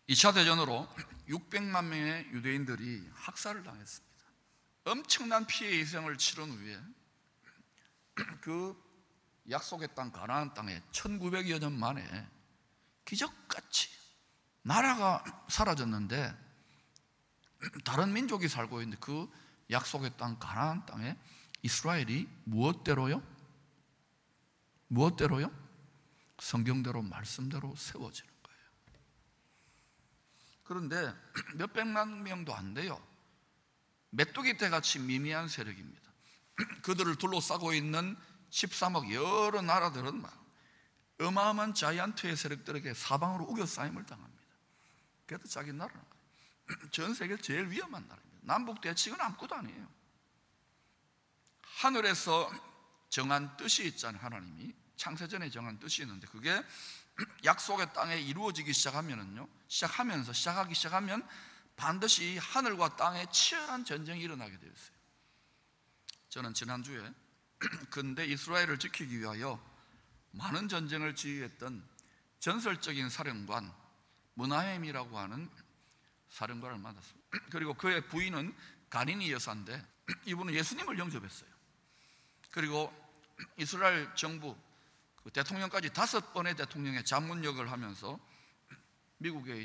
2차 대전으로 600만 명의 유대인들이 학살을 당했습니다. 엄청난 피해 희생을 치른 후에 그 약속의 땅 가나안 땅에 1900여 년 만에 기적같이 나라가 사라졌는데 다른 민족이 살고 있는데 그 약속의 땅 가나안 땅에 이스라엘이 무엇대로요? 성경대로 말씀대로 세워지는 거예요. 그런데 몇백만 명도 안 돼요. 메뚜기 떼같이 미미한 세력입니다. 그들을 둘러싸고 있는 13억 여러 나라들은 어마어마한 자이언트의 세력들에게 사방으로 우겨싸임을 당합니다. 그래도 자기 나라는 전 세계 제일 위험한 나라입니다. 남북 대칭은 아무것도 아니에요. 하늘에서 정한 뜻이 있잖아요. 하나님이 창세전에 정한 뜻이 있는데 그게 약속의 땅에 이루어지기 시작하기 시작하면 반드시 하늘과 땅에 치열한 전쟁이 일어나게 되었어요. 저는 지난주에 근대 이스라엘을 지키기 위하여 많은 전쟁을 지휘했던 전설적인 사령관 므나헴이라고 하는 사령관을 만났어요. 그리고 그의 부인은 가니니 여사인데 이분은 예수님을 영접했어요. 그리고 이스라엘 정부 대통령까지 5번의 대통령의 자문역을 하면서 미국의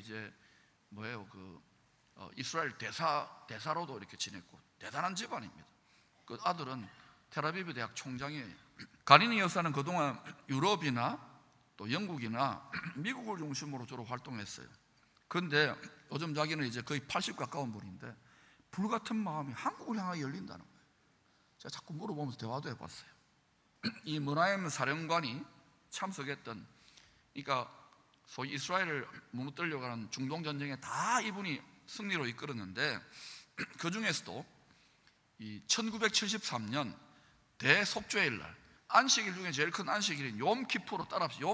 이스라엘 대사로도 이렇게 지냈고 대단한 집안입니다. 그 아들은 텔아비브 대학 총장이에요. 가니니 여사는 그동안 유럽이나 또 영국이나 미국을 중심으로 주로 활동했어요. 그런데 요즘 자기는 이제 거의 80 가까운 분인데 불같은 마음이 한국을 향하여 열린다는 거예요. 제가 자꾸 물어보면서 대화도 해봤어요. 이 므나헴 사령관이 참석했던, 그러니까 소위 이스라엘을 무너뜨리려고 하는 중동 전쟁에 다 이분이 승리로 이끌었는데 그 중에서도 이 1973년 대속죄일 날 안식일 중에 제일 큰 안식일인 욤키푸르 따라합시다.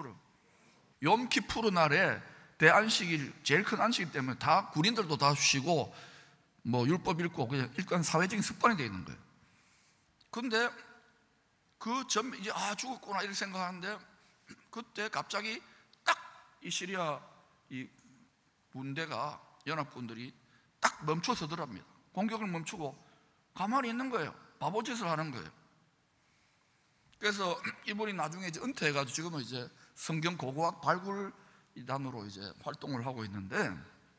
욤키푸르 날에 대안식일 제일 큰 안식일 때문에 다 군인들도 다 쉬고 율법 읽고 그냥 일단 사회적인 습관이 되어 있는 거예요. 그런데 이제 죽었구나 이렇게 생각하는데 그때 갑자기 딱 이 시리아 이 군대가 연합군들이 딱 멈춰서더랍니다. 공격을 멈추고 가만히 있는 거예요. 바보짓을 하는 거예요. 그래서 이분이 나중에 이제 은퇴해가지고 지금은 이제 성경 고고학 발굴 이단으로 이제 활동을 하고 있는데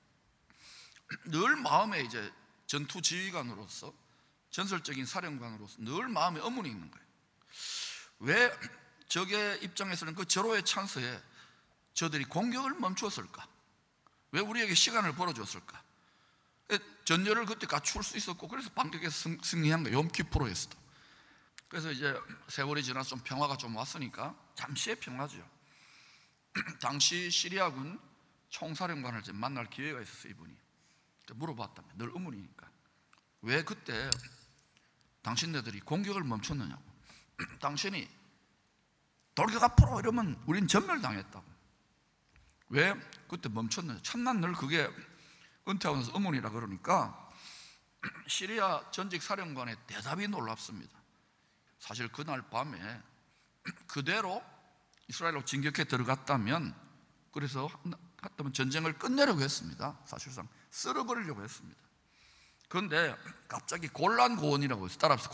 늘 마음에 이제 전투 지휘관으로서 전설적인 사령관으로서 늘 마음에 의문이 있는 거예요. 왜 적의 입장에서는 그 절호의 찬스에 저들이 공격을 멈추었을까? 왜 우리에게 시간을 벌어줬을까? 전열을 그때 갖출 수 있었고 그래서 반격에서 승리한 거예요. 욤키푸르에서도. 그래서 이제 세월이 지나서 좀 평화가 좀 왔으니까 잠시의 평화죠. 당시 시리아군 총사령관을 이제 만날 기회가 있었어요. 이분이 물어봤다며. 늘 의문이니까 왜 그때 당신네들이 공격을 멈췄느냐고. 당신이 돌격 앞으로 이러면 우린 전멸당했다고. 왜 그때 멈췄느냐. 참난 늘 그게 은퇴하면서 의문이라 그러니까 시리아 전직 사령관의 대답이 놀랍습니다. 사실 그날 밤에 그대로 이스라엘로 진격해 들어갔다면 그래서 전쟁을 끝내려고 했습니다. 사실상 쓸어버리려고 했습니다. 그런데 갑자기 골란고원이라고 했어요. 따라합시다.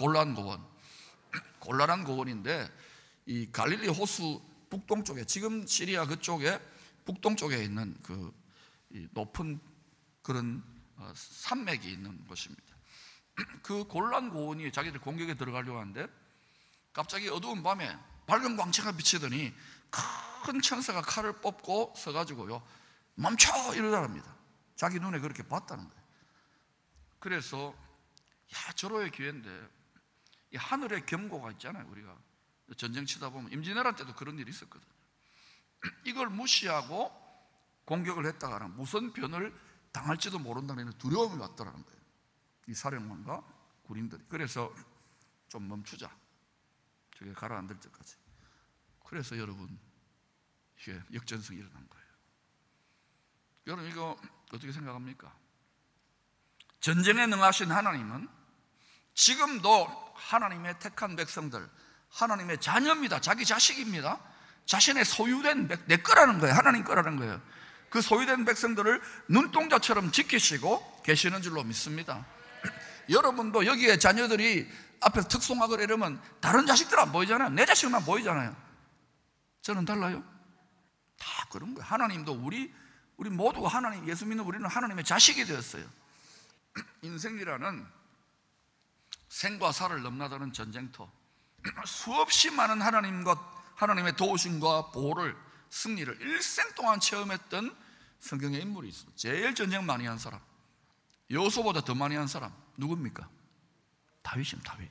곤란한 고원인데 이 갈릴리 호수 북동쪽에 지금 시리아 그쪽에 북동쪽에 있는 이 높은 그런 산맥이 있는 곳입니다. 그 골란고원이 자기들 공격에 들어가려고 하는데 갑자기 어두운 밤에 밝은 광채가 비치더니 큰 천사가 칼을 뽑고 서가지고요 멈춰 이러랍니다. 자기 눈에 그렇게 봤다는 거예요. 그래서 절호의 기회인데 이 하늘의 경고가 있잖아요. 우리가 전쟁 치다 보면 임진왜란 때도 그런 일이 있었거든요. 이걸 무시하고 공격을 했다가는 무슨 변을 당할지도 모른다는 두려움이 왔더라는 거예요. 이 사령관과 군인들이. 그래서 좀 멈추자. 저게 가라앉을 때까지. 그래서 여러분 이게 역전승이 일어난 거예요. 여러분 이거 어떻게 생각합니까? 전쟁에 능하신 하나님은 지금도 하나님의 택한 백성들, 하나님의 자녀입니다. 자기 자식입니다. 자신의 소유된 내 거라는 거예요. 하나님 거라는 거예요. 그 소유된 백성들을 눈동자처럼 지키시고 계시는 줄로 믿습니다. 여러분도 여기에 자녀들이 앞에서 특송하거나 이러면 다른 자식들 안 보이잖아요. 내 자식만 보이잖아요. 저는 달라요. 다 그런 거예요. 하나님도 우리 모두가 하나님, 예수 믿는 우리는 하나님의 자식이 되었어요. 인생이라는 생과 사를 넘나드는 전쟁터, 수없이 많은 하나님의 도우심과 보호를, 승리를 일생 동안 체험했던 성경의 인물이 있습니다. 제일 전쟁 많이 한 사람, 여호수아보다 더 많이 한 사람 누굽니까? 다윗입니다. 다윗.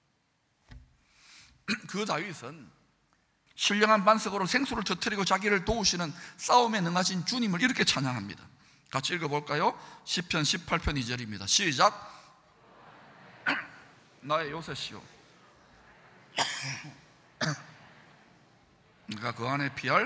그 다윗은 신령한 반석으로 생수를 터뜨리고 자기를 도우시는 싸움에 능하신 주님을 이렇게 찬양합니다. 같이 읽어볼까요? 시편 18편 2절입니다. 시작. 나의 요새시오, 그러니까 그 안에 피할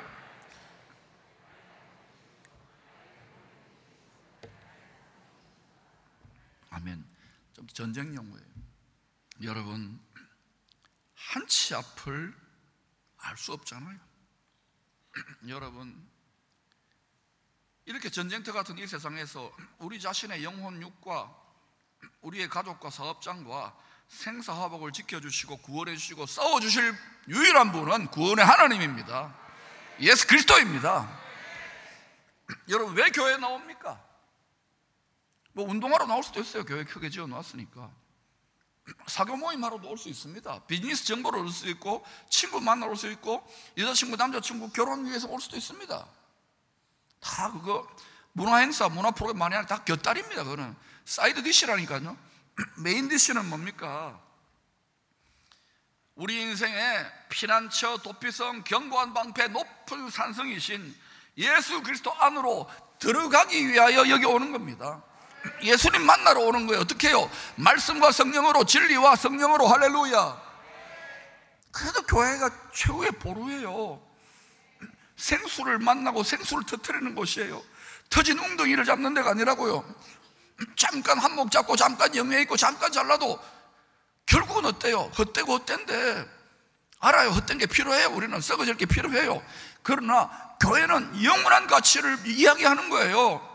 아멘. 좀 전쟁 용어예요. 여러분, 한치 앞을 알 수 없잖아요. 여러분, 이렇게 전쟁터 같은 이 세상에서 우리 자신의 영혼 육과 우리의 가족과 사업장과 생사화복을 지켜주시고 구원해 주시고 싸워주실 유일한 분은 구원의 하나님입니다. 예수 그리스도입니다. 여러분, 왜 교회에 나옵니까? 뭐 운동하러 나올 수도 있어요. 교회 크게 지어놨으니까. 사교 모임하러도 올 수 있습니다. 비즈니스 정보를 얻을 수 있고, 친구 만나러 올 수 있고, 여자친구 남자친구 결혼 위해서 올 수도 있습니다. 다 그거 문화행사 문화 프로그램 많이 하는 다 곁다리입니다. 그거는 사이드 디시라니까요. 메인 디시는 뭡니까? 우리 인생의 피난처, 도피성, 견고한 방패, 높은 산성이신 예수 그리스도 안으로 들어가기 위하여 여기 오는 겁니다. 예수님 만나러 오는 거예요. 어떻게 해요? 말씀과 성령으로, 진리와 성령으로. 할렐루야. 그래도 교회가 최후의 보루예요. 생수를 만나고 생수를 터뜨리는 곳이에요. 터진 웅덩이를 잡는 데가 아니라고요. 잠깐 한몫 잡고 잠깐 영예 있고 잠깐 잘라도 결국은 어때요? 헛되고 헛된데 알아요. 헛된 게 필요해요. 우리는 썩어질 게 필요해요. 그러나 교회는 영원한 가치를 이야기하는 거예요.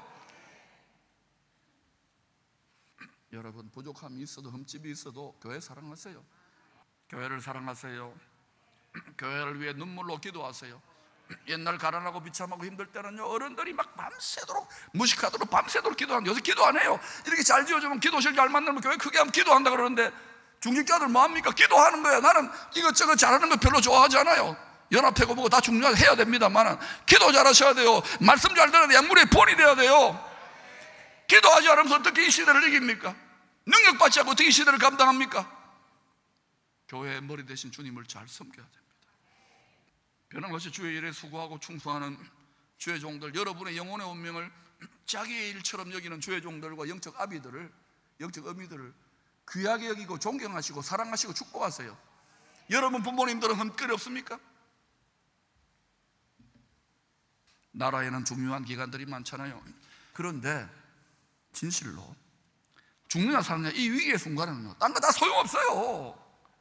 여러분, 부족함이 있어도 흠집이 있어도 교회 사랑하세요. 교회를 사랑하세요. 교회를 위해 눈물로 기도하세요. 옛날 가난하고 비참하고 힘들 때는요, 어른들이 막 밤새도록 무식하도록 밤새도록 기도하는데 요새 기도 안 해요. 이렇게 잘 지어주면 기도실 잘 만들면 교회 크게 하면 기도한다 그러는데 중직자들 뭐합니까? 기도하는 거예요. 나는 이것저것 잘하는 거 별로 좋아하지 않아요. 연합회고 뭐고 다 중요하게 해야 됩니다만 기도 잘하셔야 돼요. 말씀 잘 들어야 돼요. 약물의 본이 돼야 돼요. 기도하지 않으면서 어떻게 이 시대를 이깁니까? 능력받지 않고 어떻게 이 시대를 감당합니까? 교회의 머리 대신 주님을 잘 섬겨야 됩니다. 변함없이 주의 일에 수고하고 충성하는 주의 종들, 여러분의 영혼의 운명을 자기의 일처럼 여기는 주의 종들과 영적 아비들을, 영적 어미들을 귀하게 여기고 존경하시고 사랑하시고 축복하세요. 여러분 부모님들은 흠결이 없습니까? 나라에는 중요한 기관들이 많잖아요. 그런데 진실로 죽느냐 사느냐 이 위기의 순간에는요, 딴 거 다 소용없어요.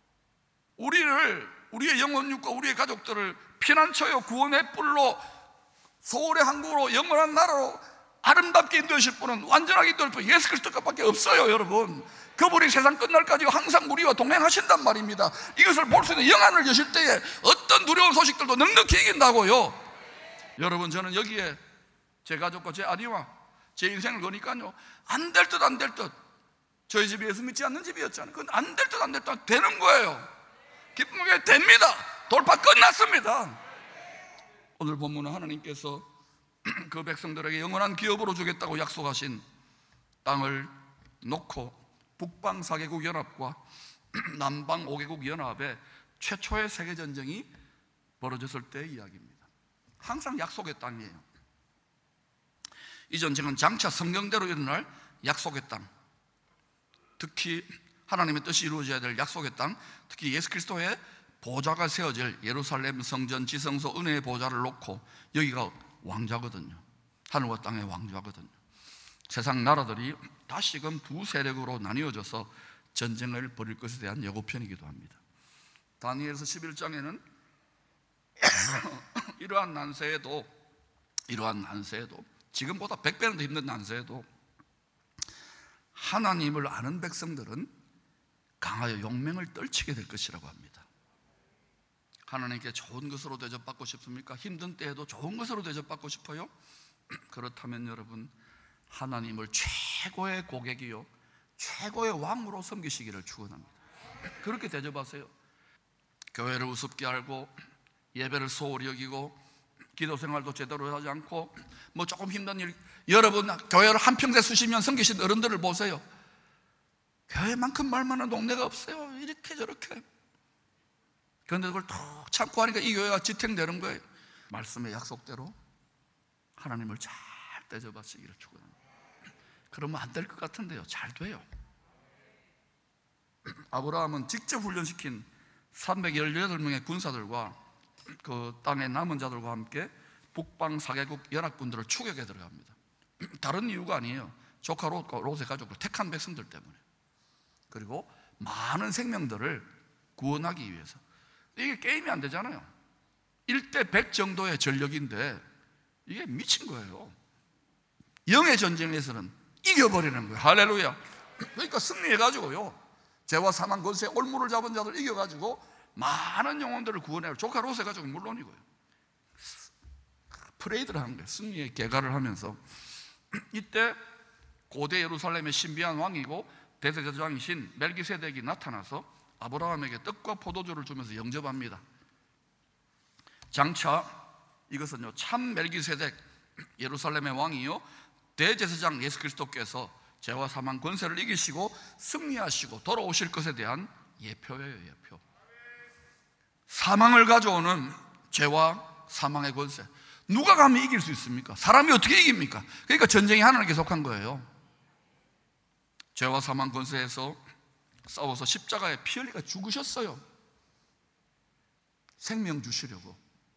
우리의 영혼육과 우리의 가족들을 피난처요 구원의 뿔로 서울의 항구로 영원한 나라로 아름답게 인도하실 분은, 완전하게 인도할 분 예수 그리스도밖에 없어요. 여러분, 그분이 세상 끝날까지 항상 우리와 동행하신단 말입니다. 이것을 볼 수 있는 영안을 여실 때에 어떤 두려운 소식들도 넉넉히 이긴다고요. 여러분, 저는 여기에 제 가족과 제 아내와 제 인생을 거니까요, 안 될 듯 안 될 듯, 저희 집이 예수 믿지 않는 집이었잖아요. 그건 안 될 듯 안 될 듯 되는 거예요. 기쁘게 됩니다. 돌파 끝났습니다. 오늘 본문은 하나님께서 그 백성들에게 영원한 기업으로 주겠다고 약속하신 땅을 놓고 북방 4개국 연합과 남방 5개국 연합의 최초의 세계전쟁이 벌어졌을 때의 이야기입니다. 항상 약속의 땅이에요. 이 전쟁은 장차 성경대로 일어날 약속의 땅, 특히 하나님의 뜻이 이루어져야 될 약속의 땅, 특히 예수 그리스도의 보좌가 세워질 예루살렘 성전 지성소 은혜의 보좌를 놓고, 여기가 왕좌거든요. 하늘과 땅의 왕좌거든요. 세상 나라들이 다시금 두 세력으로 나뉘어져서 전쟁을 벌일 것에 대한 예고편이기도 합니다. 다니엘서 11장에는 이러한 난세에도 이러한 난세에도, 지금보다 100배는 더 힘든 난세에도 하나님을 아는 백성들은 강하여 용맹을 떨치게 될 것이라고 합니다. 하나님께 좋은 것으로 대접받고 싶습니까? 힘든 때에도 좋은 것으로 대접받고 싶어요? 그렇다면 여러분, 하나님을 최고의 고객이요 최고의 왕으로 섬기시기를 축원합니다. 그렇게 대접하세요. 교회를 우습게 알고 예배를 소홀히 여기고 기도 생활도 제대로 하지 않고 뭐 조금 힘든 일, 여러분 교회를 한평생 수십 년 섬기신 어른들을 보세요. 교회만큼 말만한 동네가 없어요. 이렇게 저렇게. 그런데 그걸 툭 참고 하니까 이 교회가 지탱되는 거예요. 말씀의 약속대로 하나님을 잘 대접하시기를 축원합니다. 그러면 안 될 것 같은데요, 잘 돼요. 아브라함은 직접 훈련시킨 318명의 군사들과 그 땅의 남은 자들과 함께 북방 4개국 연합군들을 추격에 들어갑니다. 다른 이유가 아니에요. 조카 롯의 가족을 택한 백성들 때문에, 그리고 많은 생명들을 구원하기 위해서. 이게 게임이 안 되잖아요. 1대 100 정도의 전력인데 이게 미친 거예요. 영의 전쟁에서는 이겨버리는 거예요. 할렐루야. 그러니까 승리해가지고요, 죄와 사망 권세 올무를 잡은 자들 이겨가지고 많은 영혼들을 구원해요. 조카 롯의 가족은 물론이고요. 프레이드를 하는 거예요. 승리의 개가를 하면서. 이때 고대 예루살렘의 신비한 왕이고 대제사장이신 멜기세덱이 나타나서 아브라함에게 떡과 포도주를 주면서 영접합니다. 장차 이것은요, 참 멜기세덱 예루살렘의 왕이요 대제사장 예수 그리스도께서 죄와 사망 권세를 이기시고 승리하시고 돌아오실 것에 대한 예표예요. 예표. 사망을 가져오는 죄와 사망의 권세, 누가 감히 이길 수 있습니까? 사람이 어떻게 이깁니까? 그러니까 전쟁이 하나님께 속한 거예요. 죄와 사망 권세에서 싸워서 십자가에 피 흘리가 죽으셨어요. 생명 주시려고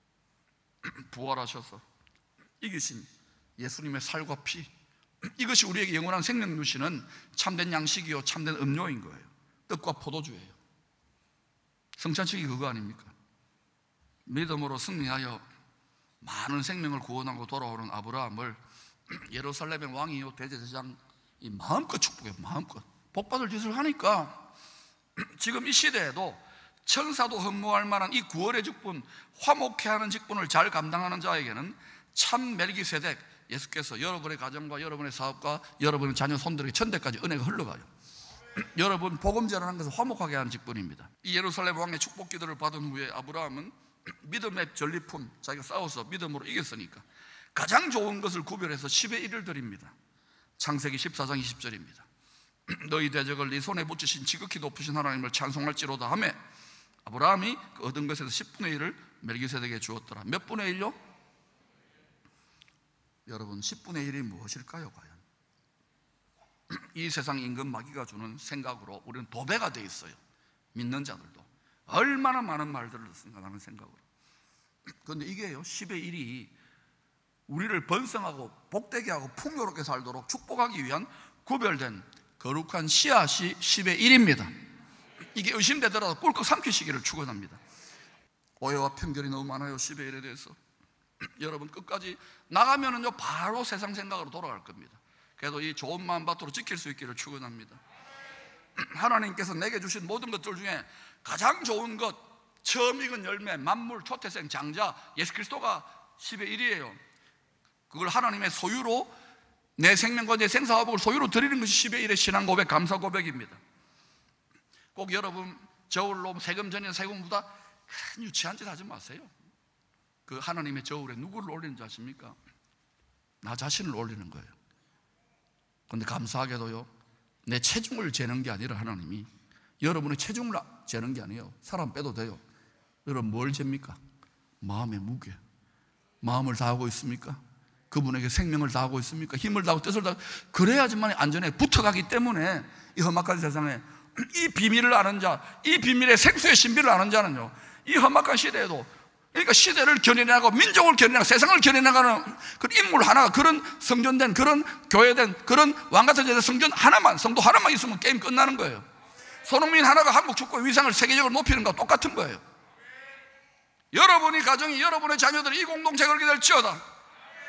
부활하셔서 이기신 예수님의 살과 피, 이것이 우리에게 영원한 생명 주시는 참된 양식이요 참된 음료인 거예요. 떡과 포도주예요. 성찬식이 그거 아닙니까? 믿음으로 승리하여 많은 생명을 구원하고 돌아오는 아브라함을 예루살렘의 왕이요 대제사장이 마음껏 축복해요. 마음껏 복받을 짓을 하니까 지금 이 시대에도 천사도 흠모할 만한 이 구원의 직분, 화목해하는 직분을 잘 감당하는 자에게는 참 멜기세덱 예수께서 여러분의 가정과 여러분의 사업과 여러분의 자녀 손들에게 천대까지 은혜가 흘러가요. 여러분 복음 전하는 것을 화목하게 하는 직분입니다. 이 예루살렘 왕의 축복 기도를 받은 후에 아브라함은 믿음의 전리품, 자기가 싸워서 믿음으로 이겼으니까 가장 좋은 것을 구별해서 10의 1을 드립니다. 창세기 14장 20절입니다. 너희 대적을 네 손에 붙이신 지극히 높으신 하나님을 찬송할지로다 하며 아브라함이 그 얻은 것에서 10분의 1을 멜기세덱에게 주었더라. 몇 분의 1요? 여러분 10분의 1이 무엇일까요? 과연 이 세상 임금 마귀가 주는 생각으로 우리는 도배가 돼 있어요. 믿는 자들도 얼마나 많은 말들을 생각하는 생각으로. 그런데 이게요, 10의 1이 우리를 번성하고 복되게 하고 풍요롭게 살도록 축복하기 위한 구별된 거룩한 씨앗이 10의 1입니다 이게 의심되더라도 꿀꺽 삼키시기를 축원합니다. 오해와 편견이 너무 많아요, 10의 1에 대해서. 여러분 끝까지 나가면은요 바로 세상 생각으로 돌아갈 겁니다. 그래도 이 좋은 마음밭으로 지킬 수 있기를 축원합니다. 하나님께서 내게 주신 모든 것들 중에 가장 좋은 것, 처음 익은 열매, 만물, 초태생, 장자, 예수 그리스도가 10의 1이에요 그걸 하나님의 소유로, 내 생명과 내 생사화복을 소유로 드리는 것이 10의 1의 신앙 고백, 감사 고백입니다. 꼭 여러분 저울로 세금 전이나 세금보다 큰 유치한 짓 하지 마세요. 그 하나님의 저울에 누구를 올리는 줄 아십니까? 나 자신을 올리는 거예요. 그런데 감사하게도요, 내 체중을 재는 게 아니라 하나님이 여러분의 체중을 재는 게 아니에요. 사람 빼도 돼요. 여러분 뭘 잽니까? 마음의 무게. 마음을 다하고 있습니까? 그분에게 생명을 다하고 있습니까? 힘을 다하고 뜻을 다하고, 그래야지만 안전에 붙어가기 때문에 이 험악한 세상에 이 비밀을 아는 자, 이 비밀의 생수의 신비를 아는 자는요, 이 험악한 시대에도, 그러니까 시대를 견인하고 민족을 견인하고 세상을 견인하는 그런 인물 하나가, 그런 성전된, 그런 교회된, 그런 왕같은 제자 성전 하나만, 성도 하나만 있으면 게임 끝나는 거예요. 손흥민 하나가 한국 축구의 위상을 세계적으로 높이는 것과 똑같은 거예요. 여러분이 가정이, 여러분의 자녀들이 이 공동체가 그렇게 될지어다.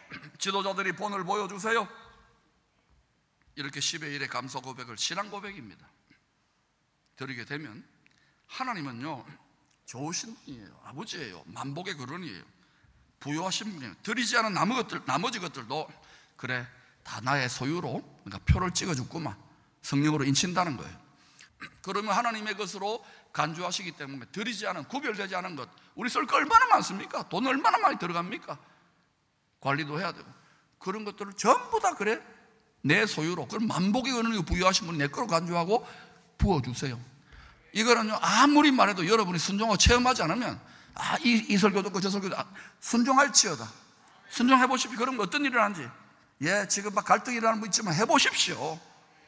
지도자들이 본을 보여주세요. 이렇게 10의 1의 감사 고백을, 신앙 고백입니다, 드리게 되면 하나님은요 좋으신 분이에요. 아버지예요. 만복의 근원이에요. 부유하신 분이에요. 드리지 않은 나머지 것들도 그래 다 나의 소유로, 그러니까 표를 찍어줬구만, 성령으로 인친다는 거예요. 그러면 하나님의 것으로 간주하시기 때문에 드리지 않은, 구별되지 않은 것, 우리 쓸 거 얼마나 많습니까? 돈 얼마나 많이 들어갑니까? 관리도 해야 되고. 그런 것들을 전부 다 그래 내 소유로, 그럼 만복의 근원이 부유하신 분이 내 거로 간주하고 부어주세요. 이거는요 아무리 말해도 여러분이 순종하고 체험하지 않으면 이 설교 듣고 저 설교 듣고 순종할지어다. 순종해 보십시오. 그러면 어떤 일이 일어나는지. 지금 막 갈등이 일어나는 분 있지만 해보십시오.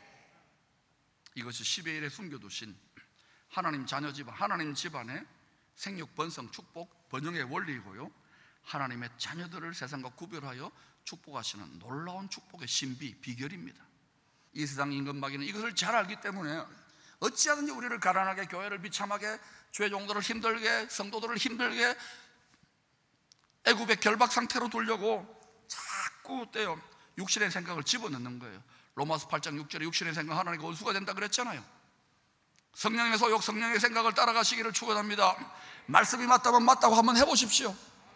이것이 10의 1에 숨겨두신 하나님 자녀 집안, 하나님 집안의 생육, 번성, 축복, 번영의 원리이고요, 하나님의 자녀들을 세상과 구별하여 축복하시는 놀라운 축복의 신비, 비결입니다. 이 세상 임금마귀는 이것을 잘 알기 때문에 어찌하든지 우리를 가난하게, 교회를 비참하게, 주의 종들을 힘들게, 성도들을 힘들게 애굽의 결박 상태로 두려고 자꾸 어때요? 육신의 생각을 집어넣는 거예요. 로마서 8장 6절에 육신의 생각 하나님과 원수가 된다 그랬잖아요. 성령의 소욕, 성령의 생각을 따라가시기를 축원합니다. 말씀이 맞다면 맞다고 한번 해보십시오.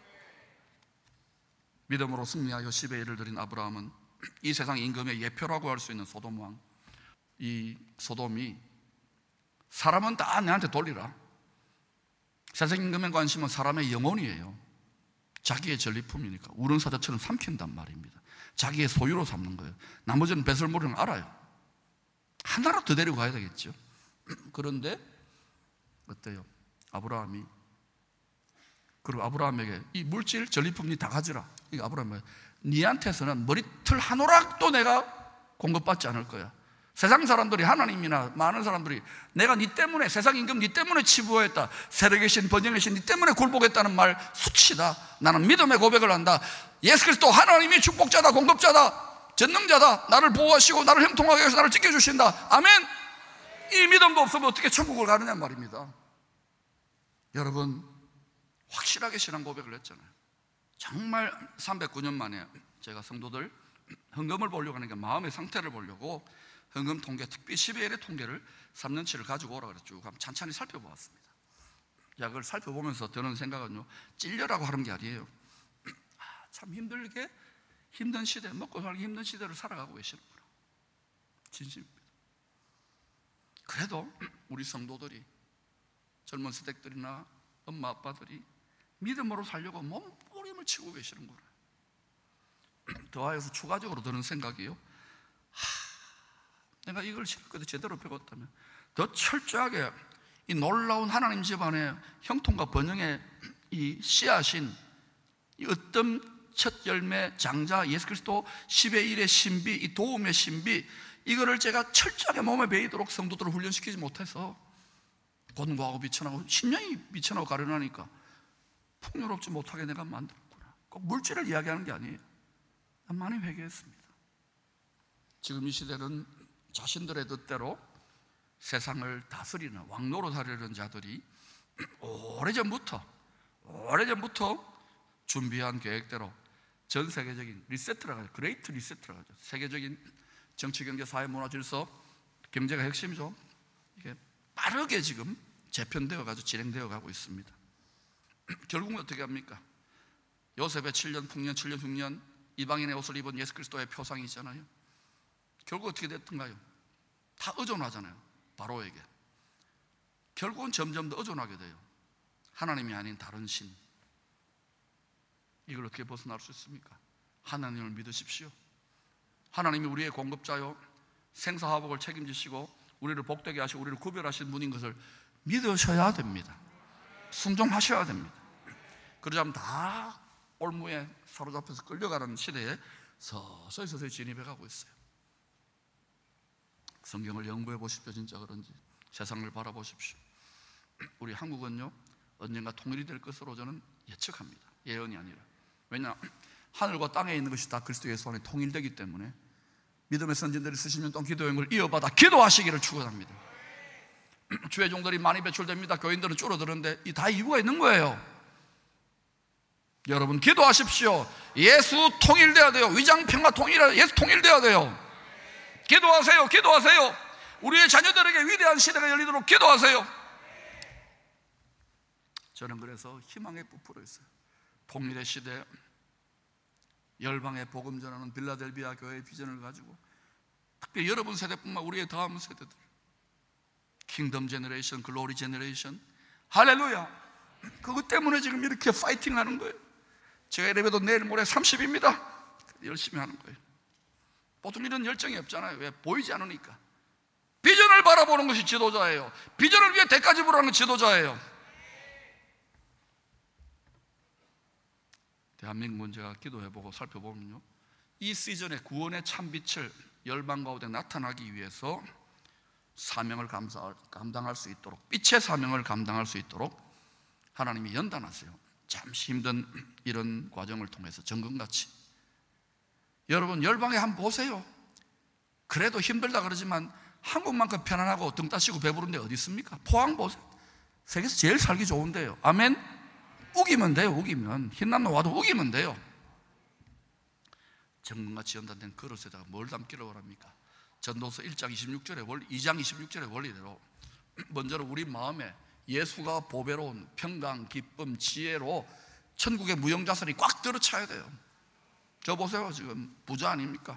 믿음으로 승리하여 10의 1을 드린 아브라함은 이 세상 임금의 예표라고 할 수 있는 소돔 왕, 이 소돔이 사람은 다 내한테 돌리라, 세상 임금의 관심은 사람의 영혼이에요. 자기의 전리품이니까 우렁사자처럼 삼킨단 말입니다. 자기의 소유로 삼는 거예요. 나머지는 배설물은 알아요. 하나로 더 데리고 가야 되겠죠. 그런데 어때요? 아브라함이, 그리고 아브라함에게 이 물질 전리품 니 다 가져라. 이거 아브라함이, 니한테서는 머리털 한 오락도 내가 공급받지 않을 거야. 세상 사람들이, 하나님이나 많은 사람들이 내가 니 때문에, 세상 임금 니 때문에 치부했다, 세력의 신, 번영의 신 니 때문에 굴복했다는 말 수치다. 나는 믿음의 고백을 한다. 예수 그리스도 하나님이 축복자다, 공급자다, 전능자다. 나를 보호하시고 나를 형통하게 해서 나를 지켜주신다. 아멘. 이 믿음도 없으면 어떻게 천국을 가느냐 말입니다. 여러분, 확실하게 신앙 고백을 했잖아요. 정말 309년 만에 제가 성도들 헌금을 보려고 하는 게 마음의 상태를 보려고 헌금 통계, 특히 10의 1의 통계를 3년치를 가지고 오라 그랬죠. 그럼 찬찬히 살펴보았습니다. 그걸 살펴보면서 드는 생각은요, 찔려라고 하는 게 아니에요. 참 힘들게, 힘든 시대, 먹고 살기 힘든 시대를 살아가고 계시는구나. 진심입니다. 그래도 우리 성도들이, 젊은 세대들이나 엄마 아빠들이 믿음으로 살려고 몸부림을 치고 계시는구나. 더하여서 추가적으로 드는 생각이요, 내가 이걸 실컷 제대로 배웠다면 더 철저하게 이 놀라운 하나님 집안의 형통과 번영의 이 씨앗인 이 어떤 첫 열매 장자 예수 그리스도 10의 1의 신비, 이 도움의 신비, 이거를 제가 철저하게 몸에 배이도록 성도들을 훈련시키지 못해서 권고하고 비천하고 10년이 비천하고 가련하니까 풍요롭지 못하게 내가 만들었구나. 꼭 물질을 이야기하는 게 아니에요. 난 많이 회개했습니다. 지금 이 시대는 자신들의 뜻대로 세상을 다스리는, 왕노로 하려는 자들이 오래전부터 준비한 계획대로 전 세계적인 리세트라고 하죠. 그레이트 리세트라고 하죠. 세계적인 정치, 경제, 사회, 문화, 질서, 경제가 핵심이죠. 이게 빠르게 지금 재편되어 가지고 진행되어 가고 있습니다. 결국은 어떻게 합니까? 요셉의 7년 풍년, 7년 흉년, 이방인의 옷을 입은 예수 그리스도의 표상이 있잖아요. 결국 어떻게 됐던가요? 다 의존하잖아요. 바로에게. 결국은 점점 더 의존하게 돼요. 하나님이 아닌 다른 신. 이걸 어떻게 벗어날 수 있습니까? 하나님을 믿으십시오. 하나님이 우리의 공급자요, 생사화복을 책임지시고 우리를 복되게 하시고 우리를 구별하신 분인 것을 믿으셔야 됩니다. 순종하셔야 됩니다. 그러지 않으면 다 올무에 사로잡혀서 끌려가는 시대에 서서히 진입해 가고 있어요. 성경을 연구해 보십시오. 진짜 그런지 세상을 바라보십시오. 우리 한국은요, 언젠가 통일이 될 것으로 저는 예측합니다. 예언이 아니라. 왜냐? 하늘과 땅에 있는 것이 다 그리스도 예수 안에 통일되기 때문에 믿음의 선진들이 쓰시면 또 기도행을 이어받아 기도하시기를 축원합니다. 주의 종들이 많이 배출됩니다. 교인들은 줄어드는데 이 다 이유가 있는 거예요. 여러분 기도하십시오. 예수 통일돼야 돼요. 위장평화 통일해야, 예수 통일돼야 돼요. 기도하세요. 기도하세요. 우리의 자녀들에게 위대한 시대가 열리도록 기도하세요. 저는 그래서 희망에 부풀어 있어요. 통일의 시대, 열방의 복음 전하는 빌라델비아 교회의 비전을 가지고 특별히 여러분 세대뿐만 우리의 다음 세대들, 킹덤 제너레이션, 글로리 제너레이션, 할렐루야. 그것 때문에 지금 이렇게 파이팅 하는 거예요. 제가 예배도 내일 모레 30입니다 열심히 하는 거예요. 보통 이런 열정이 없잖아요. 왜? 보이지 않으니까. 비전을 바라보는 것이 지도자예요. 비전을 위해 대가 지불하는 건 지도자예요. 대한민국 문제가 기도해보고 살펴보면요, 이 시즌에 구원의 참빛을 열방 가운데 나타나기 위해서 사명을 감당할 수 있도록, 빛의 사명을 감당할 수 있도록 하나님이 연단하세요. 잠시 힘든 이런 과정을 통해서 정금같이. 여러분 열방에 한번 보세요. 그래도 힘들다 그러지만 한국만큼 편안하고 등 따시고 배부른 데 어디 있습니까? 포항 보세요. 세계에서 제일 살기 좋은 데요. 아멘. 우기면 돼요. 우기면 흰남노 와도 우기면 돼요. 정금같이 연단된 그릇에다가 뭘 담기를 원합니까? 전도서 1장 26절의 원리, 2장 26절의 원리대로 먼저는 우리 마음에 예수가 보배로운 평강, 기쁨, 지혜로 천국의 무형자산이 꽉 들어차야 돼요. 저 보세요. 지금 부자 아닙니까?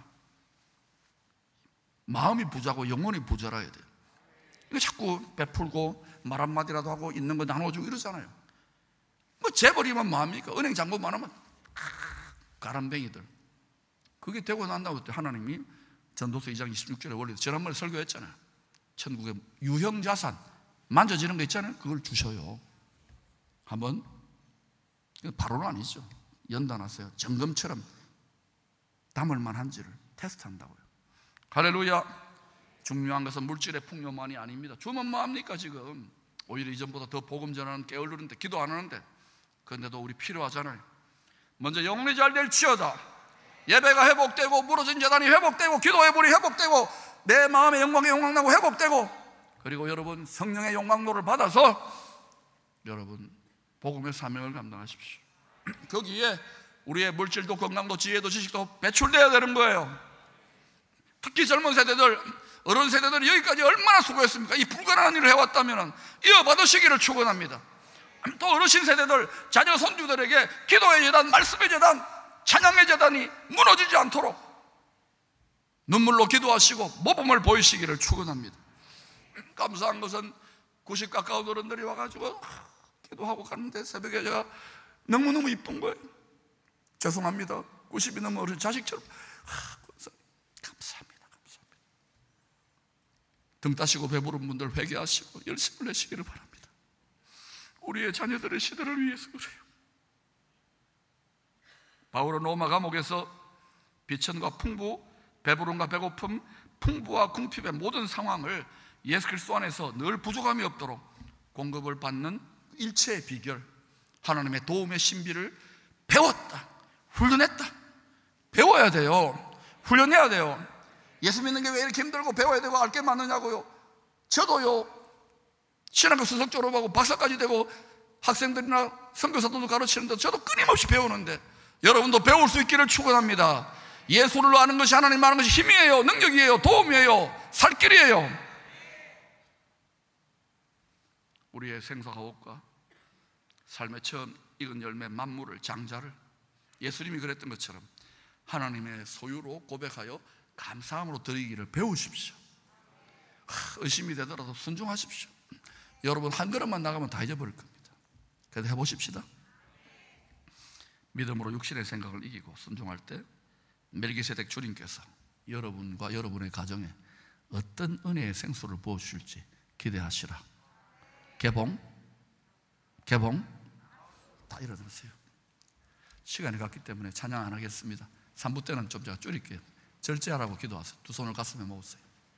마음이 부자고 영혼이 부자라야 돼요. 이거 자꾸 베풀고 말 한마디라도 하고 있는 거 나눠주고 이러잖아요. 뭐 재벌이면 뭐합니까? 은행 잔고 많으면 가람뱅이들. 그게 되고 난다고 하나님이 전도서 2장 26절의 원리, 지난번에 설교했잖아요. 천국의 유형자산, 만져지는 거 있잖아요. 그걸 주셔요. 한번, 바로는 아니죠. 연단하세요. 점검처럼 담을 만한지를 테스트한다고요. 할렐루야. 중요한 것은 물질의 풍요만이 아닙니다. 주면 뭐합니까 지금? 오히려 이전보다 더 복음 전하는 게으르는데 기도 안 하는데, 그런데도 우리 필요하잖아요. 먼저 영혼이 잘 될지어다. 예배가 회복되고 무너진 재단이 회복되고 기도의 불이 회복되고 내 마음의 영광이 영광나고 회복되고, 그리고 여러분 성령의 영광로를 받아서 여러분 복음의 사명을 감당하십시오. 거기에 우리의 물질도 건강도 지혜도 지식도 배출되어야 되는 거예요. 특히 젊은 세대들, 어른 세대들이 여기까지 얼마나 수고했습니까? 이 불가능한 일을 해왔다면 이어받으시기를 축원합니다. 또 어르신 세대들, 자녀 손주들에게 기도의 재단, 말씀의 재단, 찬양의 재단이 무너지지 않도록 눈물로 기도하시고 모범을 보이시기를 축원합니다. 감사한 것은 90 가까운 어른들이 와가지고 기도하고 가는데 새벽에 제가 너무너무 이쁜 거예요. 죄송합니다. 90이 넘은 어른 자식처럼 감사합니다. 감사합니다. 등 따시고 배부른 분들 회개하시고 열심을 내시기를 바랍니다. 우리의 자녀들의 시대를 위해서 그래요. 바울은 로마 감옥에서 비천과 풍부, 배부름과 배고픔, 풍부와 궁핍의 모든 상황을 예수 그리스도 안에서 늘 부족함이 없도록 공급을 받는 일체의 비결, 하나님의 도움의 신비를 배웠다, 훈련했다. 배워야 돼요. 훈련해야 돼요. 예수 믿는 게 왜 이렇게 힘들고 배워야 되고 알게 많느냐고요. 저도요, 신학교 수석 졸업하고 박사까지 되고 학생들이나 선교사들도 가르치는데 저도 끊임없이 배우는데, 여러분도 배울 수 있기를 축원합니다. 예수를 아는 것이, 하나님 아는 것이 힘이에요, 능력이에요, 도움이에요, 살 길이에요. 우리의 생사가옥과 삶의 처음 익은 열매 만물을, 장자를 예수님이 그랬던 것처럼 하나님의 소유로 고백하여 감사함으로 드리기를 배우십시오. 의심이 되더라도 순종하십시오. 여러분 한 걸음만 나가면 다 잊어버릴 겁니다. 그래도 해보십시다. 믿음으로 육신의 생각을 이기고 순종할 때 멜기세덱 주님께서 여러분과 여러분의 가정에 어떤 은혜의 생수를 부어주실지 기대하시라. 개봉 다 일어나세요. 시간이 갔기 때문에 찬양 안 하겠습니다. 3부 때는 좀 제가 줄일게요. 절제하라고 기도하세요. 두 손을 가슴에 모으세요.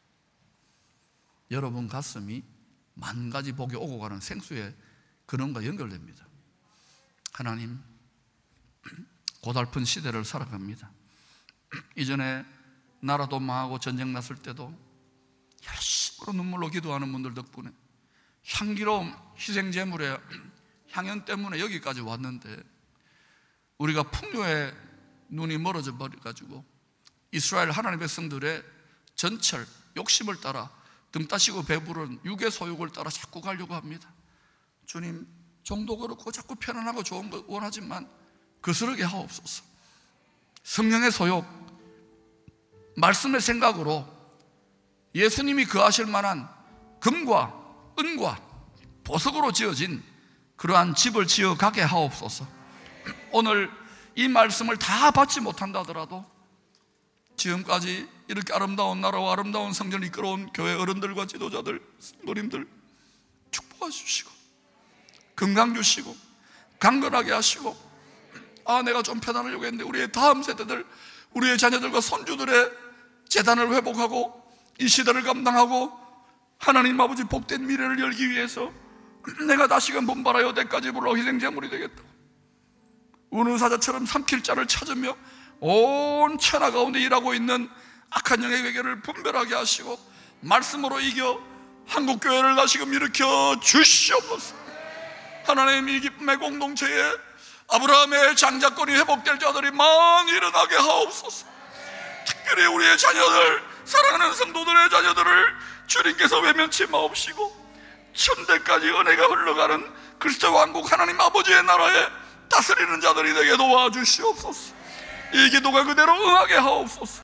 여러분 가슴이 만 가지 복이 오고 가는 생수의 근원과 연결됩니다. 하나님, 고달픈 시대를 살아갑니다. 이전에 나라도 망하고 전쟁 났을 때도 열심으로 눈물로 기도하는 분들 덕분에 향기로운 희생제물의 향연 때문에 여기까지 왔는데, 우리가 풍요에 눈이 멀어져 버려가지고 이스라엘 하나님의 백성들의 전철, 욕심을 따라 등 따시고 배부른 육의 소욕을 따라 자꾸 가려고 합니다. 주님, 종도 그렇고 자꾸 편안하고 좋은 거 원하지만 거스르게 하옵소서. 성령의 소욕, 말씀의 생각으로 예수님이 거하실 만한 금과 은과 보석으로 지어진 그러한 집을 지어가게 하옵소서. 오늘 이 말씀을 다 받지 못한다 하더라도 지금까지 이렇게 아름다운 나라와 아름다운 성전을 이끌어온 교회 어른들과 지도자들, 성도님들 축복해 주시고 건강 주시고 강건하게 하시고, 내가 좀 편안하려고 했는데 우리의 다음 세대들, 우리의 자녀들과 손주들의 재단을 회복하고 이 시대를 감당하고 하나님 아버지 복된 미래를 열기 위해서 내가 다시금 분발하여 때까지 불러 희생제물이 되겠다. 운우사자처럼 삼킬 자를 찾으며 온 천하 가운데 일하고 있는 악한 영의 괴계를 분별하게 하시고 말씀으로 이겨 한국교회를 다시금 일으켜 주시옵소서. 하나님, 이 기쁨의 공동체에 아브라함의 장자권이 회복될 자들이 많이 일어나게 하옵소서. 특별히 우리의 자녀들, 사랑하는 성도들의 자녀들을 주님께서 외면치 마옵시고 천대까지 은혜가 흘러가는 그리스도 왕국 하나님 아버지의 나라에 다스리는 자들이 되게 도와주시옵소서. 이 기도가 그대로 응하게 하옵소서.